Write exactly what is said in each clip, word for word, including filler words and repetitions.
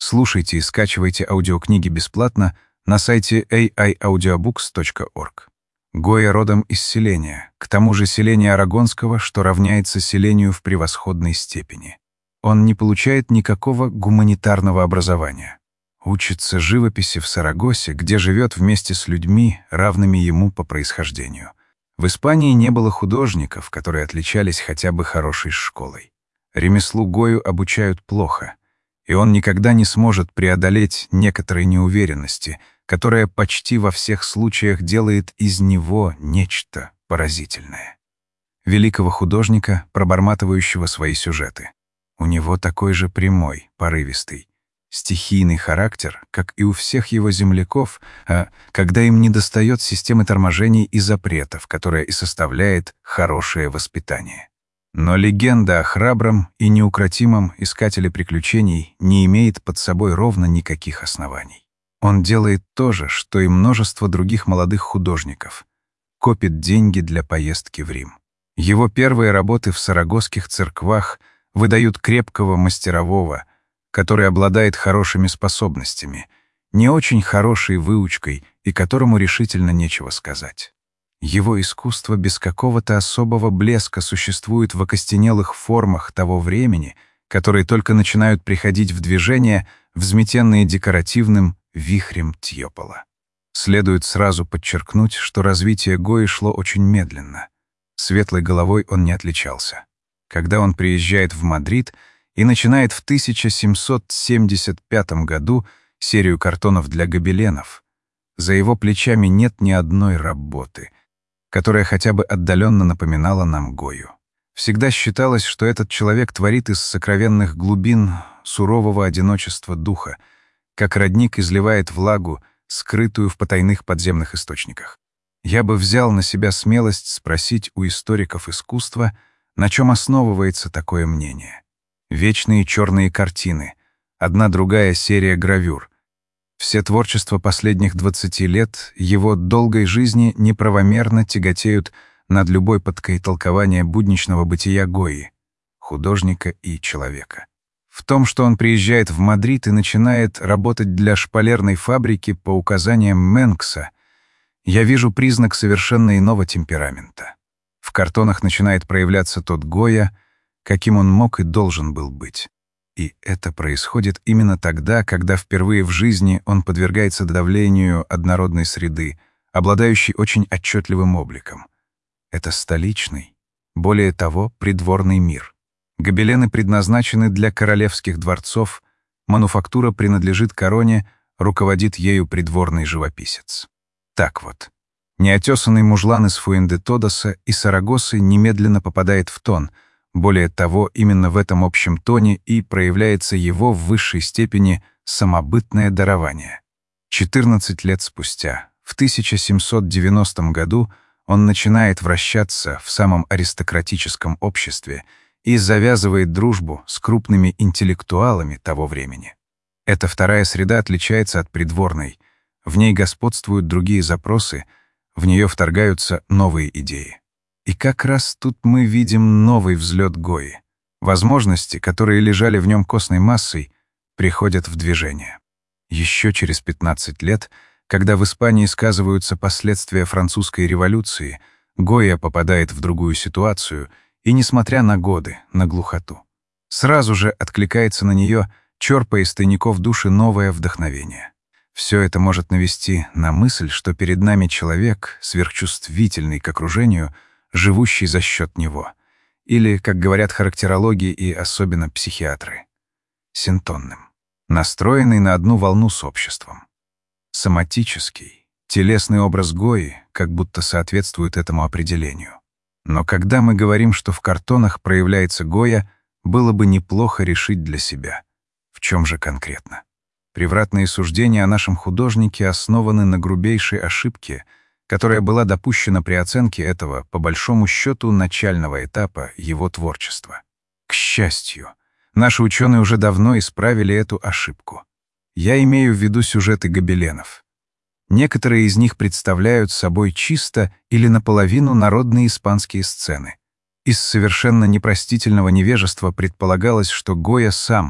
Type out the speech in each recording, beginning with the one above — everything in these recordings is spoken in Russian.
Слушайте и скачивайте аудиокниги бесплатно на сайте эй ай аудиобукс точка орг. Гойя родом из селения, к тому же селения Арагонского, что равняется селению в превосходной степени. Он не получает никакого гуманитарного образования. Учится живописи в Сарагосе, где живет вместе с людьми, равными ему по происхождению. В Испании не было художников, которые отличались хотя бы хорошей школой. Ремеслу Гойю обучают плохо, и он никогда не сможет преодолеть некоторой неуверенности, которая почти во всех случаях делает из него нечто поразительное. Великого художника, проборматывающего свои сюжеты. У него такой же прямой, порывистый, стихийный характер, как и у всех его земляков, а когда им недостает системы торможений и запретов, которая и составляет хорошее воспитание. Но легенда о храбром и неукротимом искателе приключений не имеет под собой ровно никаких оснований. Он делает то же, что и множество других молодых художников. Копит деньги для поездки в Рим. Его первые работы в сарагосских церквах выдают крепкого мастерового, который обладает хорошими способностями, не очень хорошей выучкой и которому решительно нечего сказать. Его искусство без какого-то особого блеска существует в окостенелых формах того времени, которые только начинают приходить в движение, взметенные декоративным вихрем Тьопола. Следует сразу подчеркнуть, что развитие Гойи шло очень медленно. Светлой головой он не отличался. Когда он приезжает в Мадрид и начинает в тысяча семьсот семьдесят пятом году серию картонов для гобеленов, за его плечами нет ни одной работы, которая хотя бы отдаленно напоминала нам Гойю. Всегда считалось, что этот человек творит из сокровенных глубин сурового одиночества духа, как родник изливает влагу, скрытую в потайных подземных источниках. Я бы взял на себя смелость спросить у историков искусства, на чем основывается такое мнение. Вечные черные картины, одна другая серия гравюр. Все творчества последних двадцати лет его долгой жизни неправомерно тяготеют над любой пыткой толкования будничного бытия Гойи, художника и человека. В том, что он приезжает в Мадрид и начинает работать для шпалерной фабрики по указаниям Менкса, я вижу признак совершенно иного темперамента. В картонах начинает проявляться тот Гойя, каким он мог и должен был быть. И это происходит именно тогда, когда впервые в жизни он подвергается давлению однородной среды, обладающей очень отчетливым обликом. Это столичный, более того, придворный мир. Гобелены предназначены для королевских дворцов, мануфактура принадлежит короне, руководит ею придворный живописец. Так вот, неотесанный мужлан из Фуэнде-Тодоса и Сарагосы немедленно попадает в тон. Более того, именно в этом общем тоне и проявляется его в высшей степени самобытное дарование. четырнадцать лет спустя, в тысяча семьсот девяностом году, он начинает вращаться в самом аристократическом обществе и завязывает дружбу с крупными интеллектуалами того времени. Эта вторая среда отличается от придворной. В ней господствуют другие запросы, в нее вторгаются новые идеи. И как раз тут мы видим новый взлет Гойи. Возможности, которые лежали в нем костной массой, приходят в движение. Еще через пятнадцать лет, когда в Испании сказываются последствия французской революции, Гойя попадает в другую ситуацию и, несмотря на годы, на глухоту, сразу же откликается на нее, черпая из тайников души новое вдохновение. Все это может навести на мысль, что перед нами человек, сверхчувствительный к окружению, живущий за счет него, или, как говорят характерологи и особенно психиатры, синтонным, настроенный на одну волну с обществом. Соматический, телесный образ Гойи как будто соответствует этому определению. Но когда мы говорим, что в картонах проявляется Гойя, было бы неплохо решить для себя, в чем же конкретно. Превратные суждения о нашем художнике основаны на грубейшей ошибке, которая была допущена при оценке этого, по большому счету, начального этапа его творчества. К счастью, наши ученые уже давно исправили эту ошибку. Я имею в виду сюжеты гобеленов. Некоторые из них представляют собой чисто или наполовину народные испанские сцены. Из совершенно непростительного невежества предполагалось, что Гойя сам,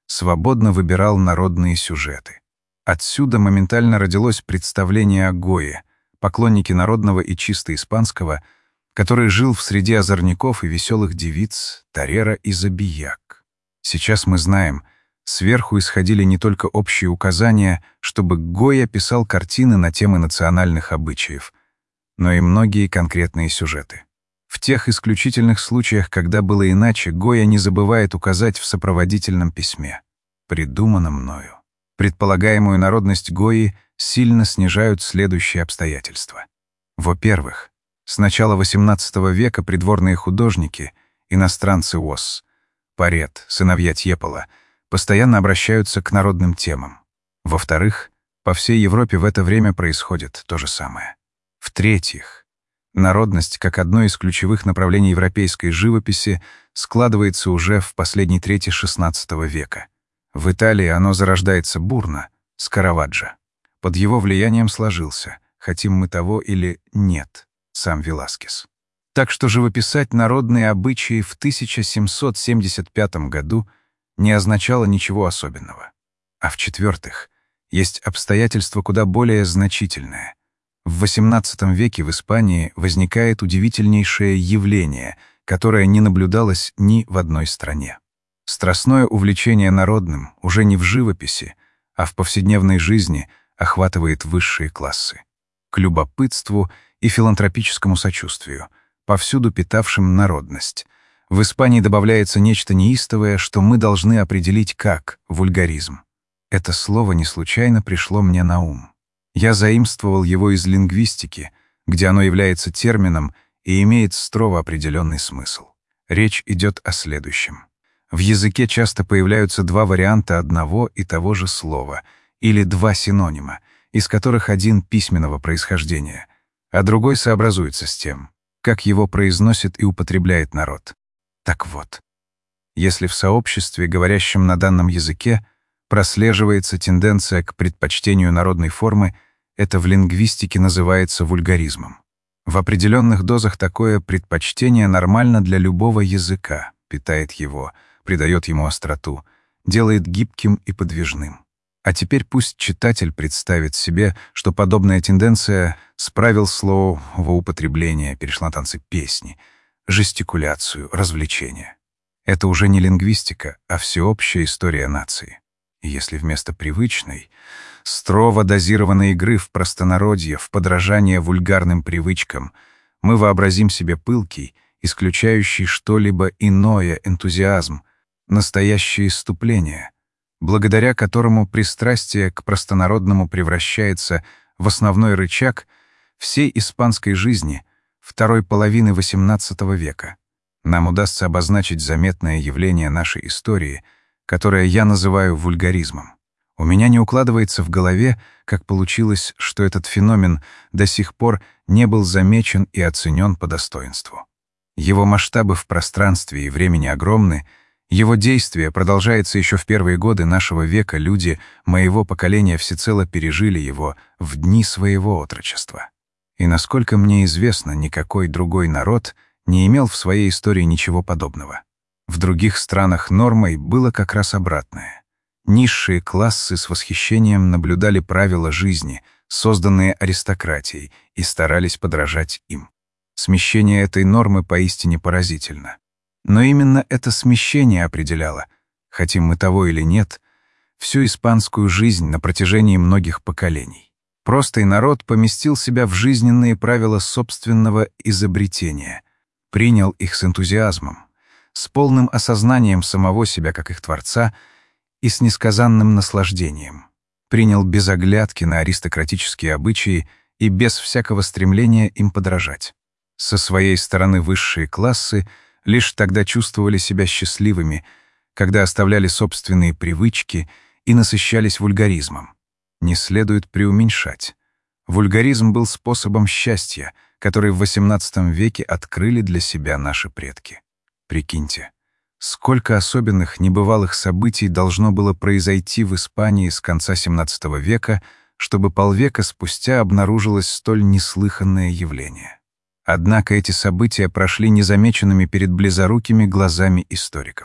свободно выбирал народные сюжеты. Отсюда моментально родилось представление о Гое, поклоннике народного и чисто испанского, который жил в среде озорников и веселых девиц, тарера и забияк. Сейчас мы знаем, сверху исходили не только общие указания, чтобы Гойя писал картины на темы национальных обычаев, но и многие конкретные сюжеты. В тех исключительных случаях, когда было иначе, Гойя не забывает указать в сопроводительном письме, придуманном мною. Предполагаемую народность Гойи сильно снижают следующие обстоятельства. Во-первых, с начала восемнадцатого века придворные художники, иностранцы ОС, Парет, сыновья Тьепола, постоянно обращаются к народным темам. Во-вторых, по всей Европе в это время происходит то же самое. В-третьих, народность, как одно из ключевых направлений европейской живописи, складывается уже в последней трети шестнадцатого века. В Италии оно зарождается бурно, с Караваджо. Под его влиянием сложился, хотим мы того или нет, сам Веласкес. Так что живописать народные обычаи в тысяча семьсот семьдесят пятом году не означало ничего особенного. А в-четвертых, есть обстоятельство куда более значительное. В восемнадцатом веке в Испании возникает удивительнейшее явление, которое не наблюдалось ни в одной стране. Страстное увлечение народным уже не в живописи, а в повседневной жизни охватывает высшие классы. К любопытству и филантропическому сочувствию, повсюду питавшим народность, в Испании добавляется нечто неистовое, что мы должны определить как вульгаризм. Это слово не случайно пришло мне на ум. Я заимствовал его из лингвистики, где оно является термином и имеет строго определенный смысл. Речь идет о следующем. В языке часто появляются два варианта одного и того же слова, или два синонима, из которых один письменного происхождения, а другой сообразуется с тем, как его произносит и употребляет народ. Так вот, если в сообществе, говорящем на данном языке, прослеживается тенденция к предпочтению народной формы, это в лингвистике называется вульгаризмом. В определенных дозах такое предпочтение нормально для любого языка, питает его, придает ему остроту, делает гибким и подвижным. А теперь пусть читатель представит себе, что подобная тенденция с правил слового употребления перешла на танцы песни, жестикуляцию, развлечения. Это уже не лингвистика, а всеобщая история нации. И если вместо привычной, строго дозированной игры в простонародье, в подражание вульгарным привычкам, мы вообразим себе пылкий, исключающий что-либо иное энтузиазм, настоящее исступление, благодаря которому пристрастие к простонародному превращается в основной рычаг всей испанской жизни второй половины восемнадцатого века, нам удастся обозначить заметное явление нашей истории, которое я называю вульгаризмом. У меня не укладывается в голове, как получилось, что этот феномен до сих пор не был замечен и оценен по достоинству. Его масштабы в пространстве и времени огромны, его действие продолжается еще в первые годы нашего века, люди моего поколения всецело пережили его в дни своего отрочества. И, насколько мне известно, никакой другой народ не имел в своей истории ничего подобного. В других странах нормой было как раз обратное. Низшие классы с восхищением наблюдали правила жизни, созданные аристократией, и старались подражать им. Смещение этой нормы поистине поразительно. Но именно это смещение определяло, хотим мы того или нет, всю испанскую жизнь на протяжении многих поколений. Простой народ поместил себя в жизненные правила собственного изобретения, принял их с энтузиазмом, с полным осознанием самого себя как их творца и с несказанным наслаждением, принял без оглядки на аристократические обычаи и без всякого стремления им подражать. Со своей стороны высшие классы лишь тогда чувствовали себя счастливыми, когда оставляли собственные привычки и насыщались вульгаризмом. Не следует преуменьшать. Вульгаризм был способом счастья, который в восемнадцатом веке открыли для себя наши предки. Прикиньте, сколько особенных небывалых событий должно было произойти в Испании с конца семнадцатого века, чтобы полвека спустя обнаружилось столь неслыханное явление. Однако эти события прошли незамеченными перед близорукими глазами историков.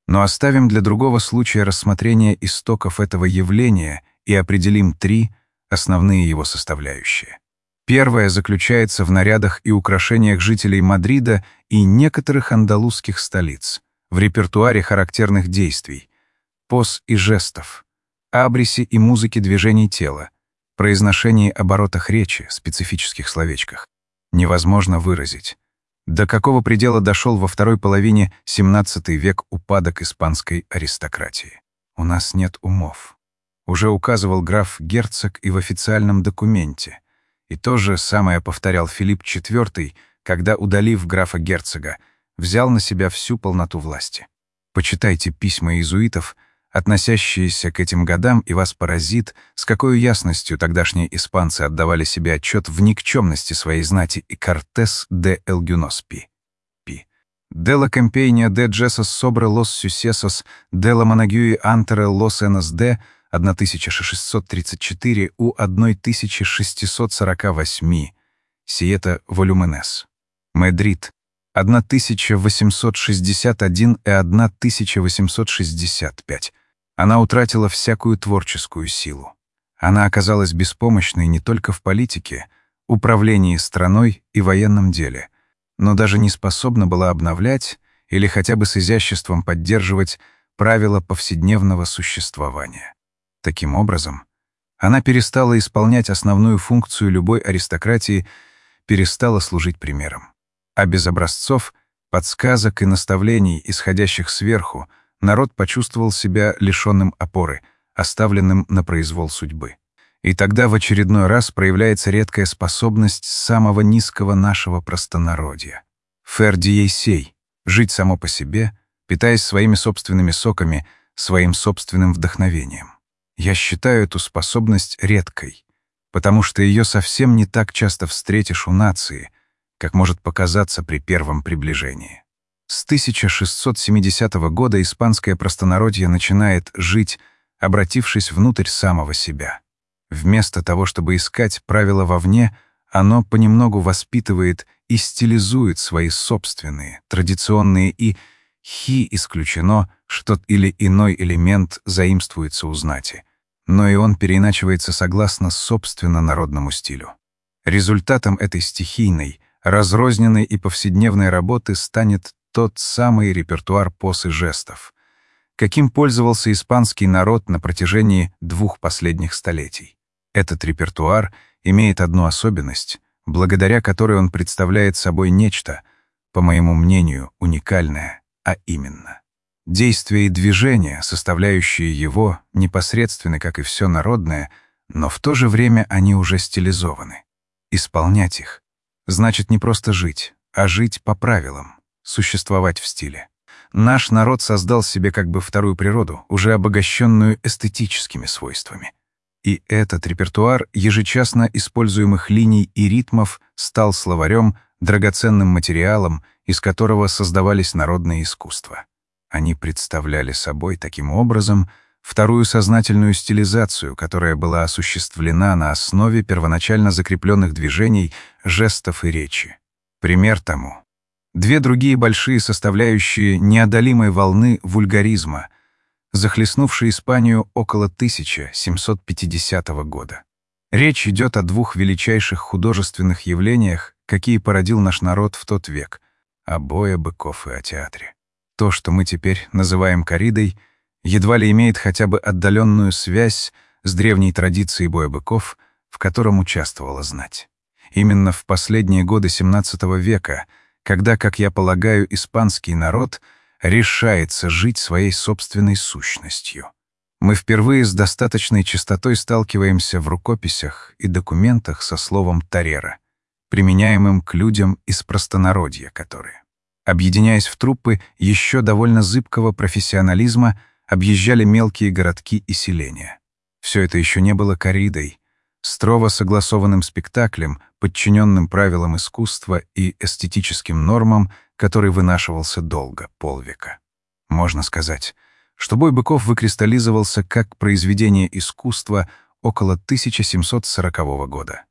Но оставим для другого случая рассмотрения истоков этого явления и определим три основные его составляющие. Первая заключается в нарядах и украшениях жителей Мадрида и некоторых андалузских столиц, в репертуаре характерных действий, поз и жестов, абрисе и музыке движений тела, произношении оборотах речи, специфических словечках. Невозможно выразить, до какого предела дошел во второй половине семнадцатого век упадок испанской аристократии. «У нас нет умов», уже указывал граф Герцог и в официальном документе. И то же самое повторял Филипп четвёртый, когда, удалив графа Герцога, взял на себя всю полноту власти. Почитайте письма иезуитов, относящиеся к этим годам, и вас поразит, с какой ясностью тогдашние испанцы отдавали себе отчет в никчемности своей знати и Кортес де Элгюнос Пи. «De la campaña de Jesus sobre los sucesos de la Montague ante los N S D тысяча шестьсот тридцать четыре у тысяча шестьсот сорок восемь, Сиета Волюменес. Мадрид, тысяча восемьсот шестьдесят один и тысяча восемьсот шестьдесят пять. Она утратила всякую творческую силу. Она оказалась беспомощной не только в политике, управлении страной и военном деле, но даже не способна была обновлять или хотя бы с изяществом поддерживать правила повседневного существования. Таким образом, она перестала исполнять основную функцию любой аристократии, перестала служить примером. А без образцов, подсказок и наставлений, исходящих сверху, народ почувствовал себя лишенным опоры, оставленным на произвол судьбы. И тогда в очередной раз проявляется редкая способность самого низкого нашего простонародья — faire диейсей — жить само по себе, питаясь своими собственными соками, своим собственным вдохновением. Я считаю эту способность редкой, потому что ее совсем не так часто встретишь у нации, как может показаться при первом приближении. С тысяча шестьсот семидесятого года испанское простонародье начинает жить, обратившись внутрь самого себя. Вместо того, чтобы искать правила вовне, оно понемногу воспитывает и стилизует свои собственные, традиционные и, хи исключено, что или иной элемент заимствуется у знати, но и он переиначивается согласно собственно народному стилю. Результатом этой стихийной, разрозненной и повседневной работы станет тот самый репертуар поз и жестов, каким пользовался испанский народ на протяжении двух последних столетий. Этот репертуар имеет одну особенность, благодаря которой он представляет собой нечто, по моему мнению, уникальное, а именно: действия и движения, составляющие его, непосредственны, как и все народное, но в то же время они уже стилизованы. Исполнять их значит не просто жить, а жить по правилам, существовать в стиле. Наш народ создал себе как бы вторую природу, уже обогащенную эстетическими свойствами. И этот репертуар ежечасно используемых линий и ритмов стал словарем, драгоценным материалом, из которого создавались народные искусства. Они представляли собой, таким образом, вторую сознательную стилизацию, которая была осуществлена на основе первоначально закрепленных движений, жестов и речи. Пример тому — две другие большие составляющие неодолимой волны вульгаризма, захлестнувшие Испанию около тысяча семьсот пятидесятого года. Речь идет о двух величайших художественных явлениях, какие породил наш народ в тот век — о бое быков и о театре. То, что мы теперь называем корридой, едва ли имеет хотя бы отдаленную связь с древней традицией боя быков, в котором участвовала знать. Именно в последние годы семнадцатого века, когда, как я полагаю, испанский народ решается жить своей собственной сущностью, мы впервые с достаточной частотой сталкиваемся в рукописях и документах со словом «тарера», применяемым к людям из простонародья, которые, объединяясь в труппы еще довольно зыбкого профессионализма, объезжали мелкие городки и селения. Все это еще не было корридой, строго согласованным спектаклем, подчиненным правилам искусства и эстетическим нормам, который вынашивался долго, полвека. Можно сказать, что бой быков выкристаллизовался как произведение искусства около тысяча семьсот сорокового года.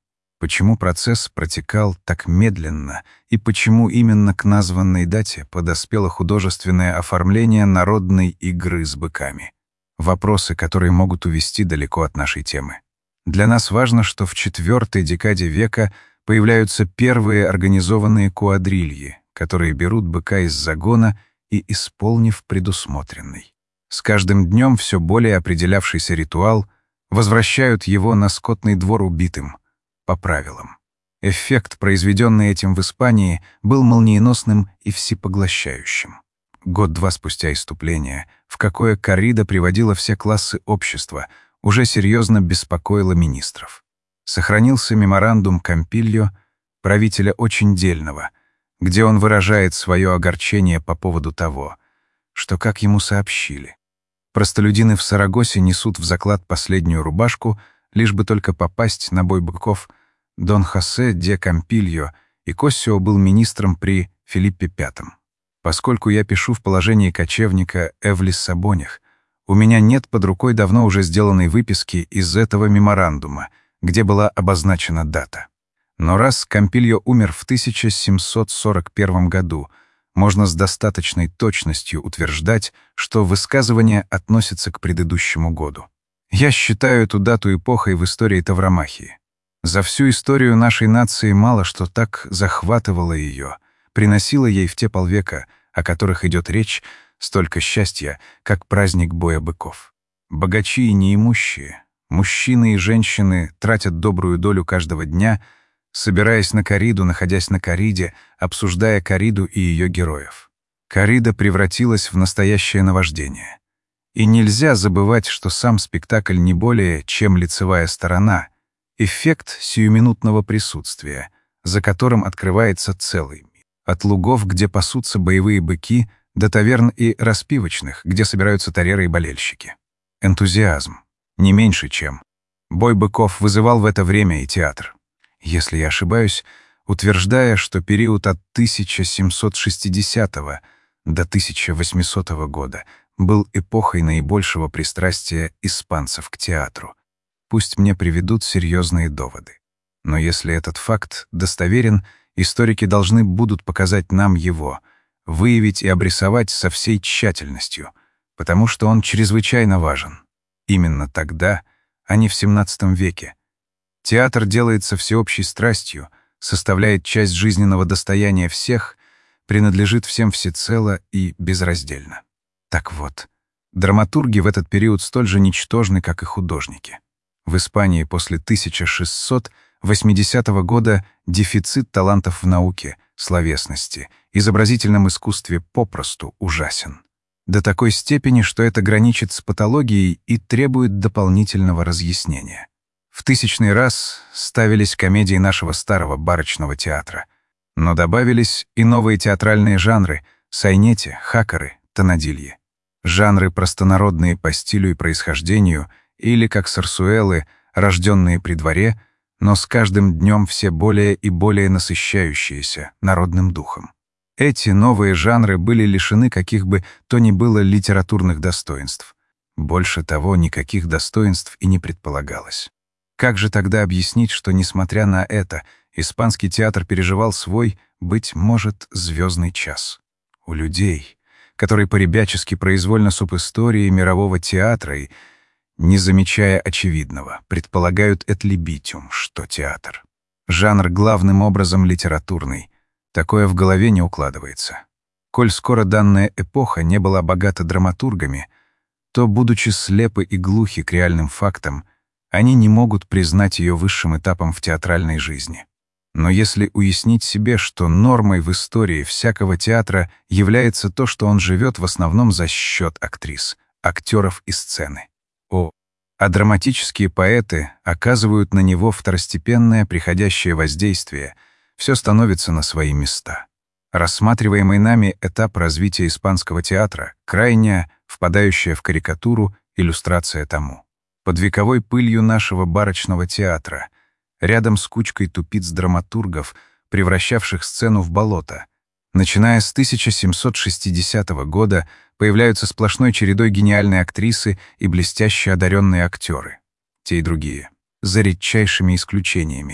Почему процесс протекал так медленно, и почему именно к названной дате подоспело художественное оформление народной игры с быками? Вопросы, которые могут увести далеко от нашей темы. Для нас важно, что в четвертой декаде века появляются первые организованные куадрильи, которые берут быка из загона и, исполнив предусмотренный, с каждым днем все более определявшийся ритуал, возвращают его на скотный двор убитым, по правилам. Эффект, произведенный этим в Испании, был молниеносным и всепоглощающим. Год-два спустя иступления, в какое коррида приводила все классы общества, уже серьезно беспокоило министров. Сохранился меморандум Кампильо, правителя очень дельного, где он выражает свое огорчение по поводу того, что, как ему сообщили, простолюдины в Сарагосе несут в заклад последнюю рубашку, лишь бы только попасть на бой быков. Дон Хосе де Кампильо и Коссио был министром при Филиппе Пятом. Поскольку я пишу в положении кочевника в Лиссабонях, у меня нет под рукой давно уже сделанной выписки из этого меморандума, где была обозначена дата. Но раз Кампильо умер в тысяча семьсот сорок первом году, можно с достаточной точностью утверждать, что высказывание относится к предыдущему году. Я считаю эту дату эпохой в истории Тавромахии. За всю историю нашей нации мало что так захватывало ее, приносило ей в те полвека, о которых идет речь, столько счастья, как праздник боя быков. Богачи и неимущие, мужчины и женщины тратят добрую долю каждого дня, собираясь на корриду, находясь на корриде, обсуждая корриду и ее героев. Коррида превратилась в настоящее наваждение. И нельзя забывать, что сам спектакль не более, чем лицевая сторона, эффект сиюминутного присутствия, за которым открывается целый мир. От лугов, где пасутся боевые быки, до таверн и распивочных, где собираются тареры и болельщики. Энтузиазм. Не меньше, чем. Бой быков вызывал в это время и театр. Если я ошибаюсь, утверждая, что период от тысяча семьсот шестидесятого до тысяча восьмисотого года был эпохой наибольшего пристрастия испанцев к театру. Пусть мне приведут серьезные доводы. Но если этот факт достоверен, историки должны будут показать нам его, выявить и обрисовать со всей тщательностью, потому что он чрезвычайно важен. Именно тогда, а не в семнадцатом веке. Театр делается всеобщей страстью, составляет часть жизненного достояния всех, принадлежит всем всецело и безраздельно. Так вот, драматурги в этот период столь же ничтожны, как и художники. В Испании после тысяча шестьсот восьмидесятого года дефицит талантов в науке, словесности, изобразительном искусстве попросту ужасен. До такой степени, что это граничит с патологией и требует дополнительного разъяснения. В тысячный раз ставились комедии нашего старого барочного театра, но добавились и новые театральные жанры — сайнети, хакеры, тонадильи. Жанры простонародные по стилю и происхождению или, как сарсуэлы, рожденные при дворе, но с каждым днем все более и более насыщающиеся народным духом. Эти новые жанры были лишены каких бы то ни было литературных достоинств. Больше того, никаких достоинств и не предполагалось. Как же тогда объяснить, что, несмотря на это, испанский театр переживал свой, быть может, звездный час? У людей, которые поребячески произвольно субистории мирового театра и, не замечая очевидного, предполагают et libitum, что театр. Жанр главным образом литературный. Такое в голове не укладывается. Коль скоро данная эпоха не была богата драматургами, то, будучи слепы и глухи к реальным фактам, они не могут признать ее высшим этапом в театральной жизни. Но если уяснить себе, что нормой в истории всякого театра является то, что он живет в основном за счет актрис, актеров и сцены, о, а драматические поэты оказывают на него второстепенное приходящее воздействие, все становится на свои места. Рассматриваемый нами этап развития испанского театра — крайняя, впадающая в карикатуру, иллюстрация тому. Под вековой пылью нашего барочного театра, рядом с кучкой тупиц-драматургов, превращавших сцену в болото, начиная с тысяча семьсот шестидесятого года появляются сплошной чередой гениальные актрисы и блестяще одаренные актеры. Те и другие, за редчайшими исключениями,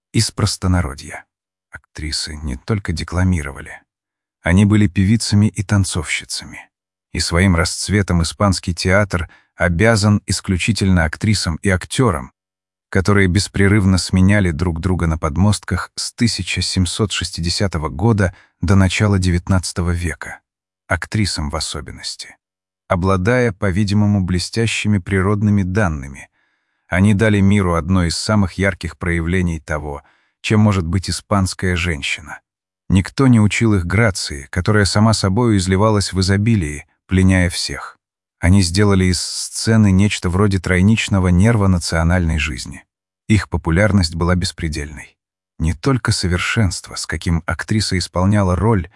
Из простонародья. Актрисы не только декламировали. Они были певицами и танцовщицами. И своим расцветом испанский театр обязан исключительно актрисам и актерам, которые беспрерывно сменяли друг друга на подмостках с тысяча семьсот шестидесятого года до начала девятнадцатого века, актрисам в особенности. Обладая, по-видимому, блестящими природными данными, они дали миру одно из самых ярких проявлений того, чем может быть испанская женщина. Никто не учил их грации, которая сама собою изливалась в изобилии, пленяя всех. Они сделали из сцены нечто вроде тройничного нерва национальной жизни. Их популярность была беспредельной. Не только совершенство, с каким актриса исполняла роль,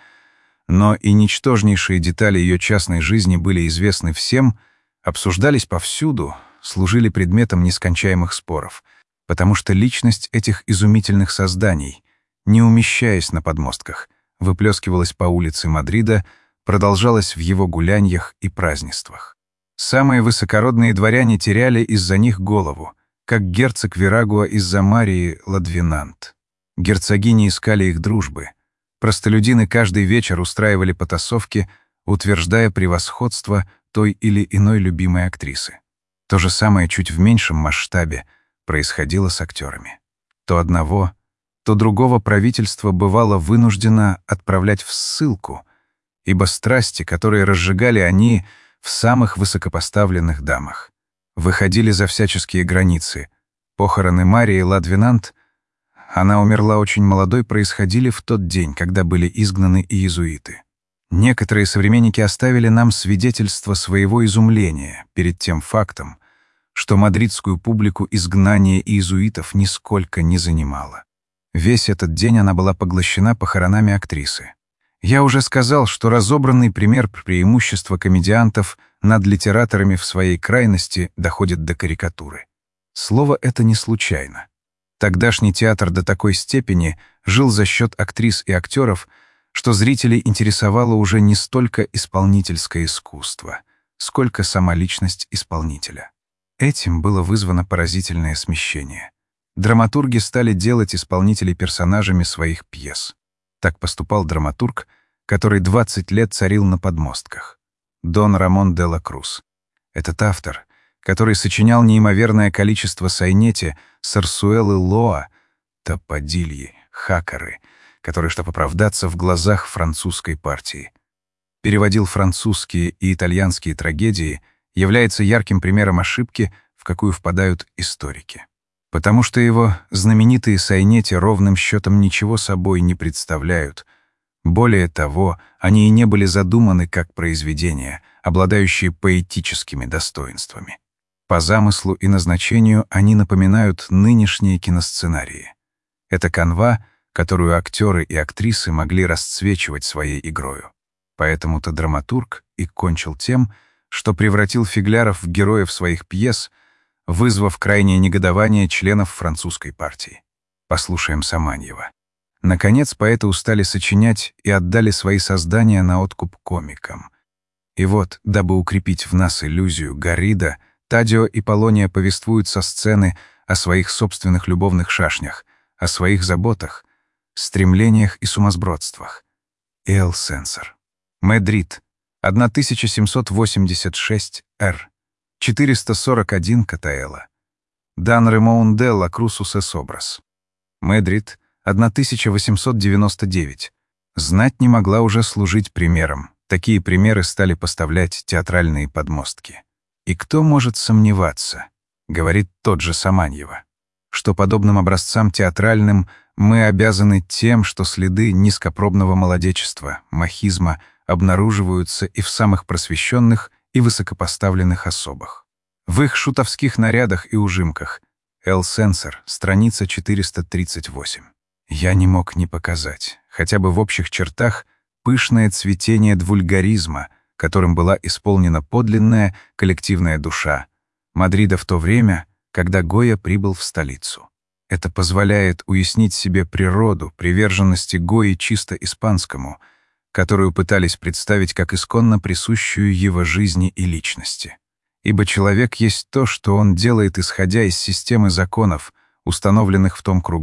но и ничтожнейшие детали ее частной жизни были известны всем, обсуждались повсюду, служили предметом нескончаемых споров, потому что личность этих изумительных созданий, не умещаясь на подмостках, выплескивалась по улице Мадрида, продолжалась в его гуляньях и празднествах. Самые высокородные дворяне теряли из-за них голову, как герцог Верагуа из-за Марии Ладвинант. Герцогини искали их дружбы. Простолюдины каждый вечер устраивали потасовки, утверждая превосходство той или иной любимой актрисы. То же самое чуть в меньшем масштабе происходило с актерами. То одного, то другого правительство бывало вынуждено отправлять в ссылку, ибо страсти, которые разжигали они в самых высокопоставленных дамах, выходили за всяческие границы. Похороны Марии Ладвинант, она умерла очень молодой, происходили в тот день, когда были изгнаны иезуиты. Некоторые современники оставили нам свидетельство своего изумления перед тем фактом, что мадридскую публику изгнание иезуитов нисколько не занимало. Весь этот день она была поглощена похоронами актрисы. Я уже сказал, что разобранный пример преимущества комедиантов над литераторами в своей крайности доходит до карикатуры. Слово это не случайно. Тогдашний театр до такой степени жил за счет актрис и актеров, что зрителей интересовало уже не столько исполнительское искусство, сколько сама личность исполнителя. Этим было вызвано поразительное смещение. Драматурги стали делать исполнителей персонажами своих пьес. Так поступал драматург, который двадцать лет царил на подмостках. Дон Рамон де ла Круз. Этот автор, который сочинял неимоверное количество сайнете, сарсуэлы Лоа, тападильи, хакары, которые, чтобы оправдаться в глазах французской партии, переводил французские и итальянские трагедии, является ярким примером ошибки, в какую впадают историки. Потому что его знаменитые сайнети ровным счетом ничего собой не представляют. Более того, они и не были задуманы как произведения, обладающие поэтическими достоинствами. По замыслу и назначению они напоминают нынешние киносценарии. Это канва, которую актеры и актрисы могли расцвечивать своей игрою. Поэтому-то драматург и кончил тем, что превратил фигляров в героев своих пьес, вызвав крайнее негодование членов французской партии. Послушаем Саманьева. Наконец, поэты устали сочинять и отдали свои создания на откуп комикам. И вот, дабы укрепить в нас иллюзию Гаррида, Тадео и Полония повествуют со сцены о своих собственных любовных шашнях, о своих заботах, стремлениях и сумасбродствах. Эл Сенсор. Мадрид. тысяча семьсот восемьдесят шесть эр. четыреста сорок один Катаэла. Дан Ремоун де ла Крусус эс Образ. Мадрид. тысяча восемьсот девяносто девять. Знать не могла уже служить примером. Такие примеры стали поставлять театральные подмостки. И кто может сомневаться, говорит тот же Саманьева, что подобным образцам театральным мы обязаны тем, что следы низкопробного молодечества, махизма обнаруживаются и в самых просвещенных и высокопоставленных особах. В их шутовских нарядах и ужимках. Эл Сенсор, страница четыреста тридцать восемь. Я не мог не показать, хотя бы в общих чертах, пышное цветение двульгаризма, которым была исполнена подлинная коллективная душа Мадрида в то время, когда Гойя прибыл в столицу. Это позволяет уяснить себе природу приверженности Гойи чисто испанскому, которую пытались представить как исконно присущую его жизни и личности. Ибо человек есть то, что он делает, исходя из системы законов, установленных в том кругу,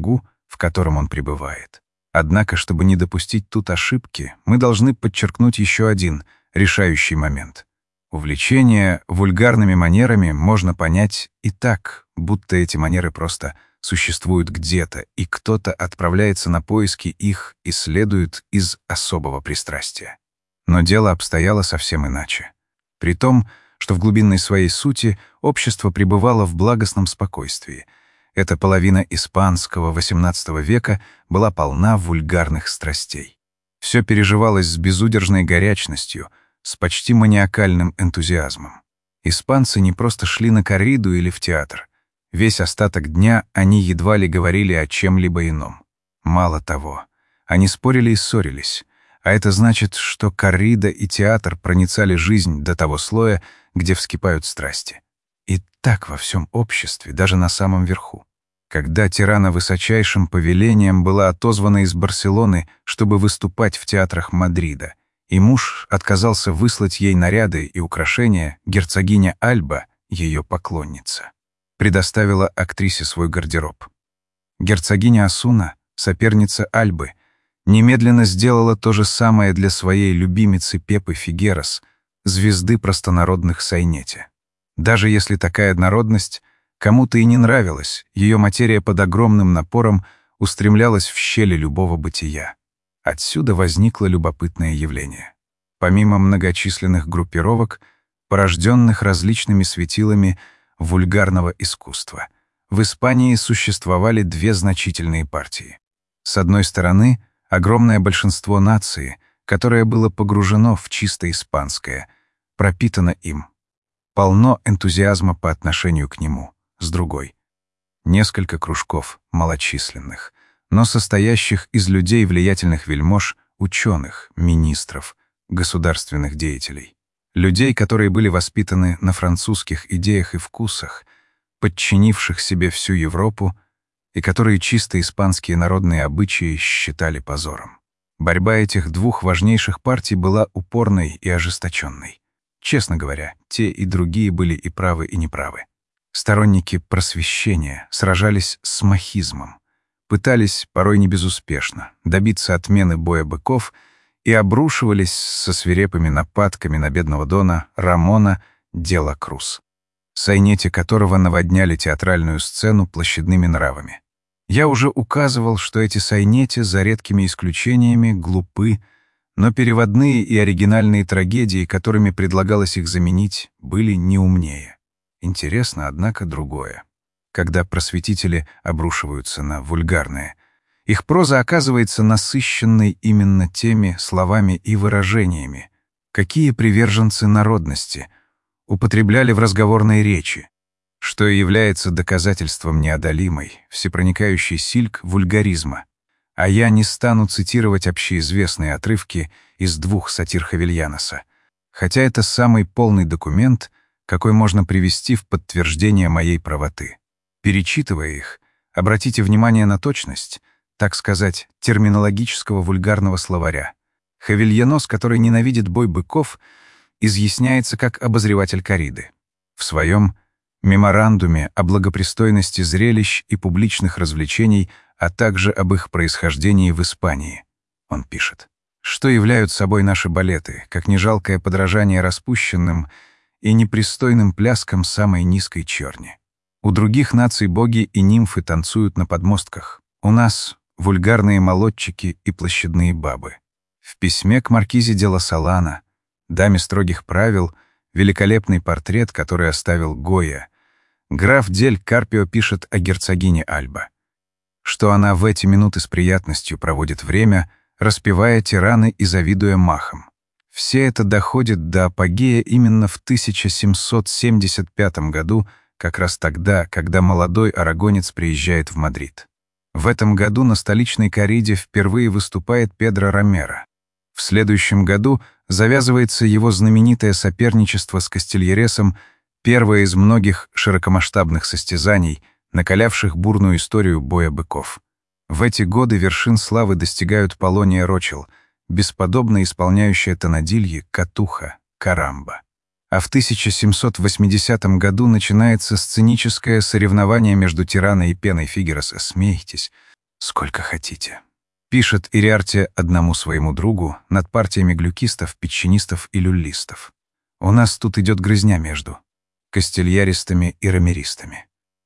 в котором он пребывает. Однако, чтобы не допустить тут ошибки, мы должны подчеркнуть еще один решающий момент. Увлечение вульгарными манерами можно понять и так, будто эти манеры просто существуют где-то, и кто-то отправляется на поиски их и следует из особого пристрастия. Но дело обстояло совсем иначе. При том, что в глубинной своей сути общество пребывало в благостном спокойствии. Эта половина испанского восемнадцатого века была полна вульгарных страстей. Все переживалось с безудержной горячностью, с почти маниакальным энтузиазмом. Испанцы не просто шли на корриду или в театр. Весь остаток дня они едва ли говорили о чем-либо ином. Мало того, они спорили и ссорились, а это значит, что коррида и театр проницали жизнь до того слоя, где вскипают страсти. И так во всем обществе, даже на самом верху. Когда Тирана высочайшим повелением была отозвана из Барселоны, чтобы выступать в театрах Мадрида, и муж отказался выслать ей наряды и украшения, герцогиня Альба, ее поклонница, предоставила актрисе свой гардероб. Герцогиня Осуна, соперница Альбы, немедленно сделала то же самое для своей любимицы Пепы Фигерас, звезды простонародных сайнете. Даже если такая однородность кому-то и не нравилась, ее материя под огромным напором устремлялась в щели любого бытия. Отсюда возникло любопытное явление. Помимо многочисленных группировок, порожденных различными светилами вульгарного искусства, в Испании существовали две значительные партии. С одной стороны, огромное большинство нации, которое было погружено в чисто испанское, пропитано им. Полно энтузиазма по отношению к нему. С другой — несколько кружков, малочисленных, но состоящих из людей влиятельных вельмож, ученых, министров, государственных деятелей. Людей, которые были воспитаны на французских идеях и вкусах, подчинивших себе всю Европу, и которые чисто испанские народные обычаи считали позором. Борьба этих двух важнейших партий была упорной и ожесточенной. Честно говоря, те и другие были и правы, и неправы. Сторонники просвещения сражались с махизмом, пытались, порой не безуспешно, добиться отмены боя быков и обрушивались со свирепыми нападками на бедного дона Рамона де ла Крус, сайнете которого наводняли театральную сцену площадными нравами. Я уже указывал, что эти сайнети, за редкими исключениями, глупы, но переводные и оригинальные трагедии, которыми предлагалось их заменить, были не умнее. Интересно, однако, другое. Когда просветители обрушиваются на вульгарное, их проза оказывается насыщенной именно теми словами и выражениями, какие приверженцы народности употребляли в разговорной речи, что и является доказательством неодолимой, всепроникающей сильк вульгаризма. А я не стану цитировать общеизвестные отрывки из двух сатир Хавельяноса, хотя это самый полный документ, какой можно привести в подтверждение моей правоты. Перечитывая их, обратите внимание на точность, так сказать, терминологического вульгарного словаря. Хавельянос, который ненавидит бой быков, изъясняется как обозреватель корриды. В своем меморандуме о благопристойности зрелищ и публичных развлечений, а также об их происхождении в Испании, он пишет: «Что являют собой наши балеты, как не жалкое подражание распущенным и непристойным пляскам самой низкой черни. У других наций боги и нимфы танцуют на подмостках. У нас — вульгарные молодчики и площадные бабы». В письме к маркизе де ла Солана, даме строгих правил, великолепный портрет, который оставил Гойя, граф Дель Карпио пишет о герцогине Альба, что она в эти минуты с приятностью проводит время, распевая тираны и завидуя махам. Все это доходит до апогея именно в тысяча семьсот семьдесят пятом году, как раз тогда, когда молодой арагонец приезжает в Мадрид. В этом году на столичной корриде впервые выступает Педро Ромеро. В следующем году завязывается его знаменитое соперничество с Кастильересом, первое из многих широкомасштабных состязаний, накалявших бурную историю боя быков. В эти годы вершин славы достигают Полония Рочел, бесподобно исполняющая тонадильи Катуха, Карамба. А в тысяча семьсот восьмидесятом году начинается сценическое соревнование между Тираной и Пеной Фигерас «Смейтесь», «Сколько хотите». Пишет Ириарте одному своему другу над партиями глюкистов, печенистов и люллистов. «У нас тут идет грызня между кастильяристами и ромеристами.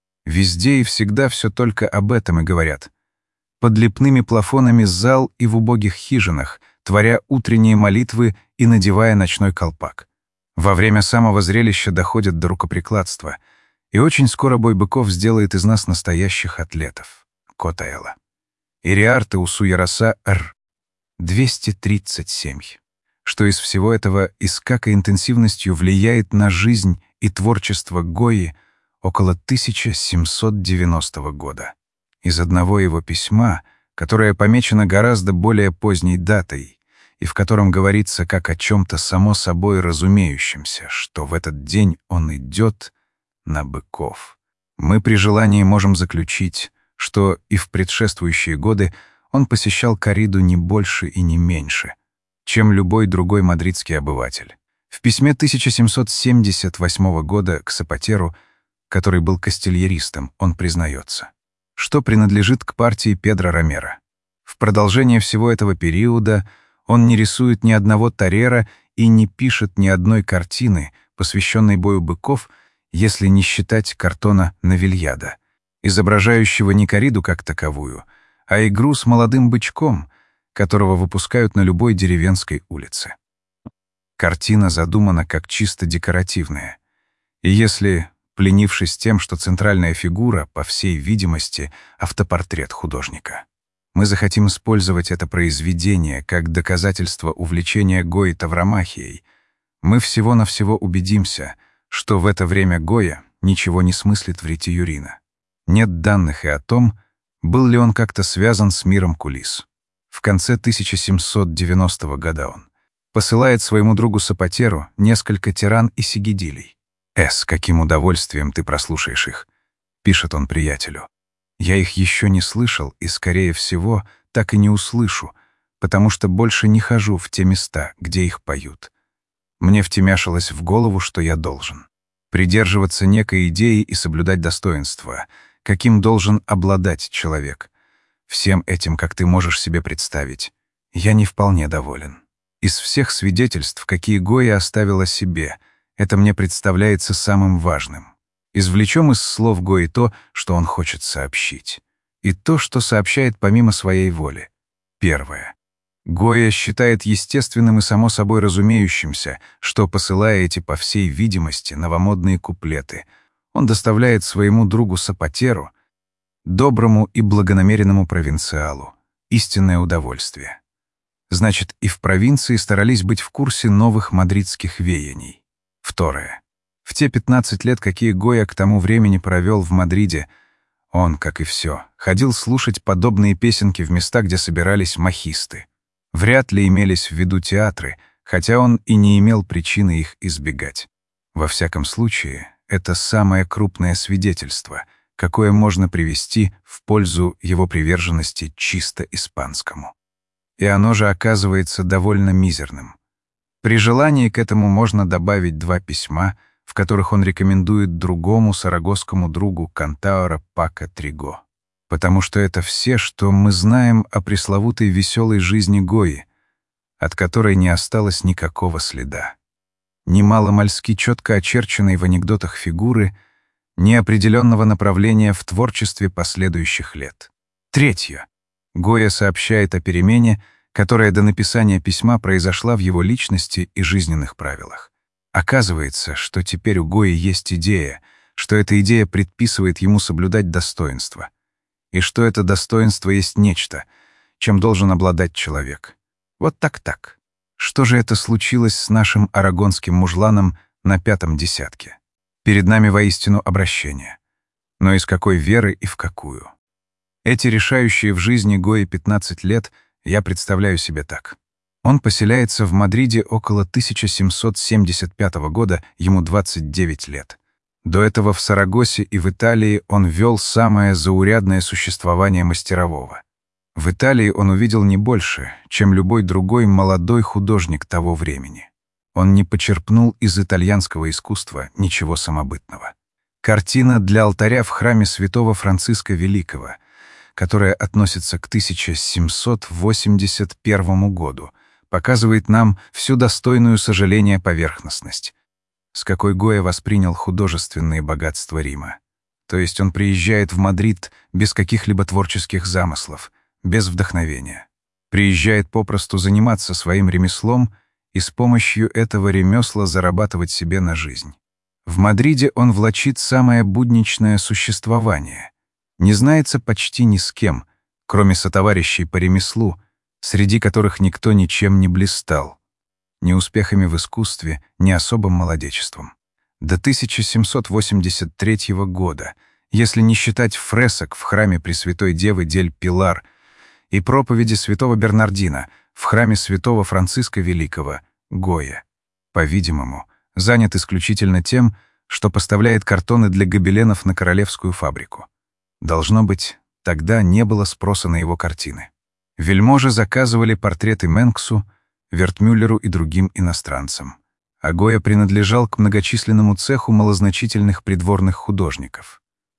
Везде и всегда все только об этом и говорят. Под лепными плафонами зал и в убогих хижинах, творя утренние молитвы и надевая ночной колпак. Во время самого зрелища доходят до рукоприкладства, и очень скоро бой быков сделает из нас настоящих атлетов». Котаэла. Ириарте Усуяраса Р. двести тридцать семь. Что из всего этого и с какой интенсивностью влияет на жизнь и творчество Гойи около тысяча семьсот девяностого года. Из одного его письма, которое помечено гораздо более поздней датой, и в котором говорится как о чем-то само собой разумеющемся, что в этот день он идет на быков. Мы при желании можем заключить, что и в предшествующие годы он посещал корриду не больше и не меньше, чем любой другой мадридский обыватель. В письме тысяча семьсот семьдесят восьмого года к Сапатеру, который был кастильеристом, он признается, что принадлежит к партии Педро Ромеро. В продолжение всего этого периода он не рисует ни одного тарера и не пишет ни одной картины, посвященной бою быков, если не считать картона Навильяда, изображающего не корриду как таковую, а игру с молодым бычком, которого выпускают на любой деревенской улице. Картина задумана как чисто декоративная. И если, пленившись тем, что центральная фигура, по всей видимости, автопортрет художника, мы захотим использовать это произведение как доказательство увлечения Гойи тавромахией, мы всего-навсего убедимся, что в это время Гойя ничего не смыслит в рите Юрина. Нет данных и о том, был ли он как-то связан с миром кулис. В конце тысяча семьсот девяностого года он посылает своему другу Сапатеру несколько тиран и сигидилей. «С, каким удовольствием ты прослушаешь их», — пишет он приятелю. «Я их еще не слышал и, скорее всего, так и не услышу, потому что больше не хожу в те места, где их поют. Мне втемяшилось в голову, что я должен придерживаться некой идеи и соблюдать достоинство, каким должен обладать человек. Всем этим, как ты можешь себе представить, я не вполне доволен. Из всех свидетельств, какие Гойя оставила себе, это мне представляется самым важным. Извлечем из слов Гойи то, что он хочет сообщить, и то, что сообщает помимо своей воли. Первое. Гойя считает естественным и само собой разумеющимся, что, посылая эти, по всей видимости, новомодные куплеты, он доставляет своему другу Сапатеру, доброму и благонамеренному провинциалу, истинное удовольствие. Значит, и в провинции старались быть в курсе новых мадридских веяний. Второе. В те пятнадцать лет, какие Гойя к тому времени провел в Мадриде, он, как и все, ходил слушать подобные песенки в места, где собирались махисты. Вряд ли имелись в виду театры, хотя он и не имел причины их избегать. Во всяком случае, это самое крупное свидетельство, какое можно привести в пользу его приверженности чисто испанскому. И оно же оказывается довольно мизерным. При желании к этому можно добавить два письма, в которых он рекомендует другому сарагосскому другу кантаура Пако Триго. Потому что это все, что мы знаем о пресловутой веселой жизни Гойи, от которой не осталось никакого следа. Ни маломальски четко очерченной в анекдотах фигуры, ни определенного направления в творчестве последующих лет. Третье. Гойя сообщает о перемене, которая до написания письма произошла в его личности и жизненных правилах. Оказывается, что теперь у Гойи есть идея, что эта идея предписывает ему соблюдать достоинство, и что это достоинство есть нечто, чем должен обладать человек. Вот так-так. Что же это случилось с нашим арагонским мужланом на пятом десятке? Перед нами воистину обращение. Но из какой веры и в какую? Эти решающие в жизни Гойи пятнадцать лет я представляю себе так. Он поселяется в Мадриде около тысяча семьсот семьдесят пятого года, ему двадцать девять лет. До этого в Сарагосе и в Италии он вел самое заурядное существование мастерового. В Италии он увидел не больше, чем любой другой молодой художник того времени. Он не почерпнул из итальянского искусства ничего самобытного. Картина для алтаря в храме святого Франциска Великого, которая относится к тысяча семьсот восемьдесят первому году, показывает нам всю достойную сожаления поверхностность, с какой Гойя воспринял художественные богатства Рима. То есть он приезжает в Мадрид без каких-либо творческих замыслов, без вдохновения. Приезжает попросту заниматься своим ремеслом и с помощью этого ремесла зарабатывать себе на жизнь. В Мадриде он влачит самое будничное существование. Не знается почти ни с кем, кроме сотоварищей по ремеслу, среди которых никто ничем не блистал. Ни успехами в искусстве, ни особым молодечеством. До тысяча семьсот восемьдесят третьего года, если не считать фресок в храме Пресвятой Девы дель Пилар и проповеди святого Бернардина в храме святого Франциска Великого, Гойя, по-видимому, занят исключительно тем, что поставляет картоны для гобеленов на королевскую фабрику. Должно быть, тогда не было спроса на его картины. Вельможи заказывали портреты Менксу, Вертмюллеру и другим иностранцам. А Гойя принадлежал к многочисленному цеху малозначительных придворных художников.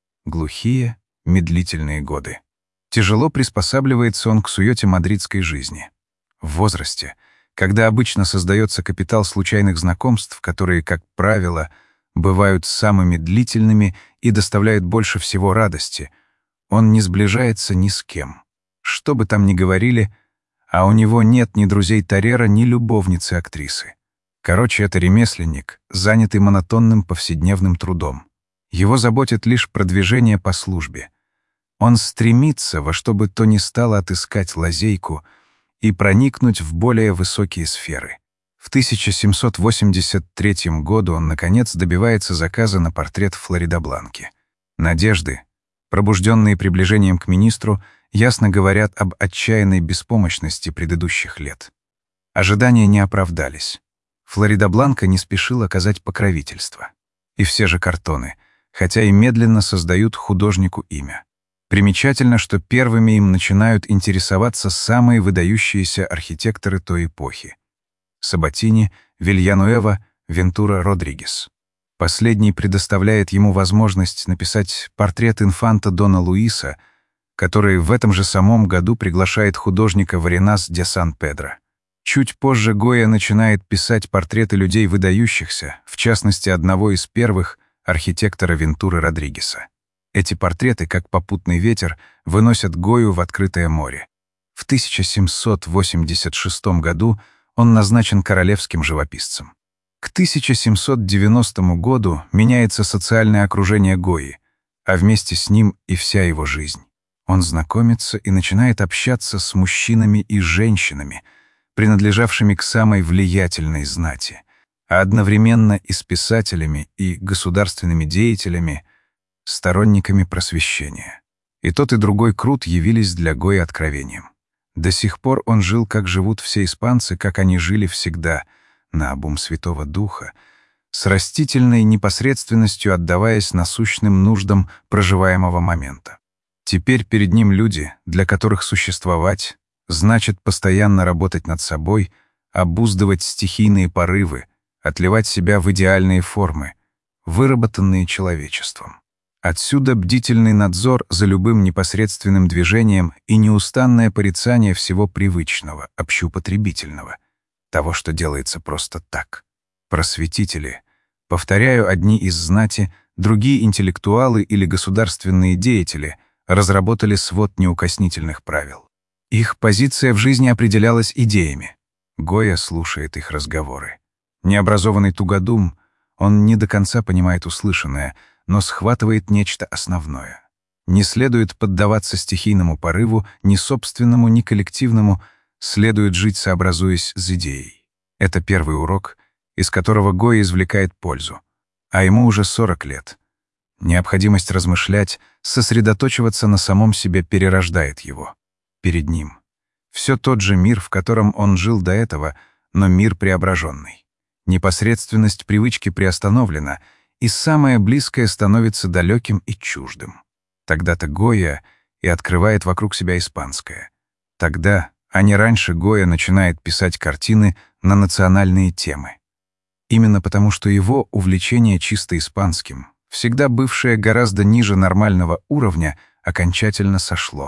Глухие, медлительные годы. Тяжело приспосабливается он к суете мадридской жизни. В возрасте, когда обычно создается капитал случайных знакомств, которые, как правило, бывают самыми длительными и доставляют больше всего радости, он не сближается ни с кем. Что бы там ни говорили, а у него нет ни друзей Тарера, ни любовницы-актрисы. Короче, это ремесленник, занятый монотонным повседневным трудом. Его заботит лишь продвижение по службе. Он стремится во что бы то ни стало отыскать лазейку и проникнуть в более высокие сферы. В тысяча семьсот восемьдесят третьем году он, наконец, добивается заказа на портрет Флоридобланки. Надежды, пробужденные приближением к министру, ясно говорят об отчаянной беспомощности предыдущих лет. Ожидания не оправдались. Флоридобланка не спешил оказать покровительство. И все же картоны, хотя и медленно создают художнику имя. Примечательно, что первыми им начинают интересоваться самые выдающиеся архитекторы той эпохи. Сабатини, Вильянуэва, Вентура Родригес. Последний предоставляет ему возможность написать портрет инфанта Дона Луиса, который в этом же самом году приглашает художника Варинас де Сан-Педро. Чуть позже Гойя начинает писать портреты людей выдающихся, в частности, одного из первых, архитектора Вентуры Родригеса. Эти портреты, как попутный ветер, выносят Гойю в открытое море. В тысяча семьсот восемьдесят шестом году он назначен королевским живописцем. К тысяча семьсот девяностому году меняется социальное окружение Гойи, а вместе с ним и вся его жизнь. Он знакомится и начинает общаться с мужчинами и женщинами, принадлежавшими к самой влиятельной знати, а одновременно и с писателями и государственными деятелями, сторонниками просвещения. И тот, и другой крут явились для Гойи откровением. До сих пор он жил, как живут все испанцы, как они жили всегда, наобум Святого Духа, с растительной непосредственностью отдаваясь насущным нуждам проживаемого момента. Теперь перед ним люди, для которых существовать значит постоянно работать над собой, обуздывать стихийные порывы, отливать себя в идеальные формы, выработанные человечеством. Отсюда бдительный надзор за любым непосредственным движением и неустанное порицание всего привычного, общеупотребительного, того, что делается просто так. Просветители, повторяю, одни из знати, другие интеллектуалы или государственные деятели разработали свод неукоснительных правил. Их позиция в жизни определялась идеями. Гойя слушает их разговоры. Необразованный тугодум, он не до конца понимает услышанное, но схватывает нечто основное. Не следует поддаваться стихийному порыву, ни собственному, ни коллективному, следует жить, сообразуясь с идеей. Это первый урок, из которого Гойя извлекает пользу. А ему уже сорок лет. Необходимость размышлять, сосредоточиваться на самом себе перерождает его. Перед ним все тот же мир, в котором он жил до этого, но мир преображенный. Непосредственность привычки приостановлена, и самое близкое становится далеким и чуждым. Тогда-то Гойя и открывает вокруг себя испанское. Тогда, а не раньше, Гойя начинает писать картины на национальные темы. Именно потому, что его увлечение чисто испанским, всегда бывшее гораздо ниже нормального уровня, окончательно сошло.